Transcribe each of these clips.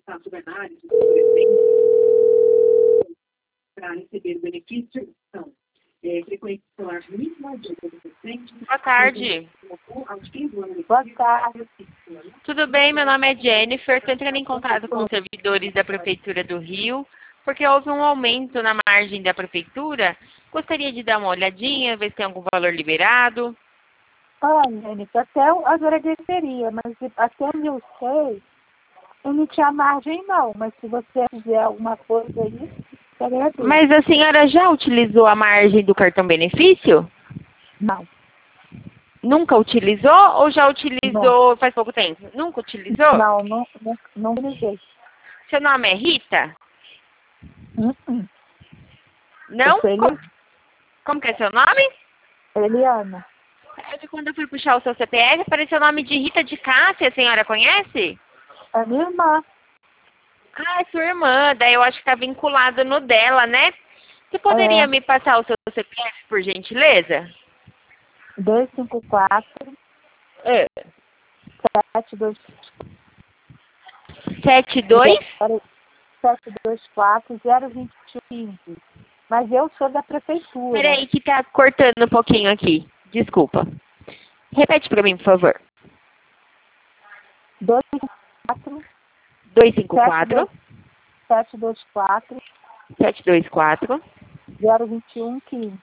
sobre análise do presente para receber o benefício são frequência escolar mínima de 80%. Boa tarde. Boa tarde. Tudo bem? Meu nome é Jennifer. Estou entrando em contato com os servidores da Prefeitura do Rio, porque houve um aumento na margem da Prefeitura. Gostaria de dar uma olhadinha, ver se tem algum valor liberado. Olha, Jennifer, até eu agradeceria, mas até onde eu sei, eu não tinha margem não, mas se você fizer alguma coisa aí, eu agradeço. Mas a senhora já utilizou a margem do cartão benefício? Não. Nunca utilizou ou já utilizou faz pouco tempo? Nunca utilizou? Não utilizei. Seu nome é Rita? Não? Eu sou Como que é seu nome? Eliana. É que quando eu fui puxar o seu CPF, apareceu o nome de Rita de Cássia, a senhora conhece? É minha irmã. Ah, é sua irmã, daí eu acho que está vinculado no dela, né? Você poderia me passar o seu CPF, por gentileza? 254 72 724 021. Mas eu sou da prefeitura. Peraí, que tá cortando um pouquinho aqui. Desculpa. Repete para mim, por favor. 254 254 724 724 021 15.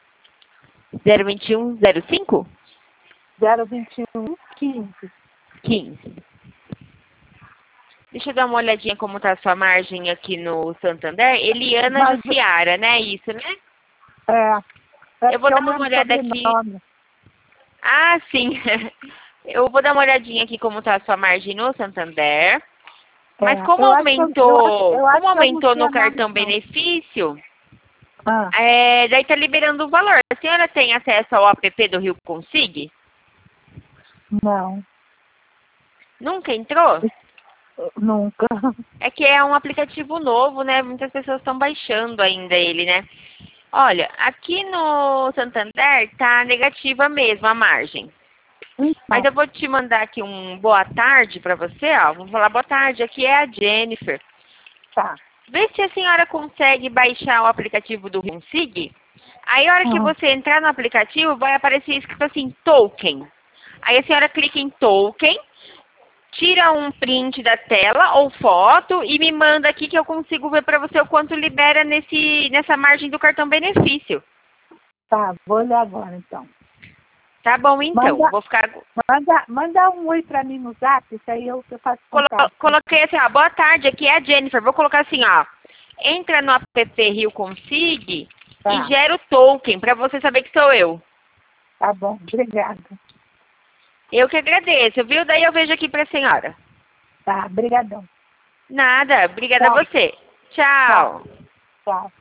021 05 021 15. 15. Deixa eu dar uma olhadinha como tá a sua margem aqui no Santander. Eliana Jussiara, né? Isso, né? É. Eu vou dar uma olhada aqui. Ah, sim. Eu vou dar uma olhadinha aqui como tá a sua margem no Santander. Mas como aumentou no cartão benefício, daí tá liberando o valor. A senhora tem acesso ao app do Rio Consig? Não. Nunca entrou? Nunca. É que é um aplicativo novo, né? Muitas pessoas estão baixando ainda ele, né? Olha, aqui no Santander tá negativa mesmo a margem. Mas eu vou te mandar aqui um boa tarde para você, ó. Vou falar boa tarde, aqui é a Jennifer. Tá. Vê se a senhora consegue baixar o aplicativo do Consig. Aí a hora que você entrar no aplicativo, vai aparecer escrito assim, token. Aí a senhora clica em token, tira um print da tela ou foto e me manda aqui que eu consigo ver para você o quanto libera nessa margem do cartão benefício. Tá, vou olhar agora então. Tá bom, então. Vou ficar... Manda um oi pra mim no zap, isso aí eu faço contato. Coloquei assim, ó, boa tarde, aqui é a Jennifer. Vou colocar assim, ó, entra no app Rio Consig e gera o token, pra você saber que sou eu. Tá bom, obrigada. Eu que agradeço, viu? Daí eu vejo aqui pra senhora. Tá, brigadão. Nada, obrigada a você. Tchau. Tchau.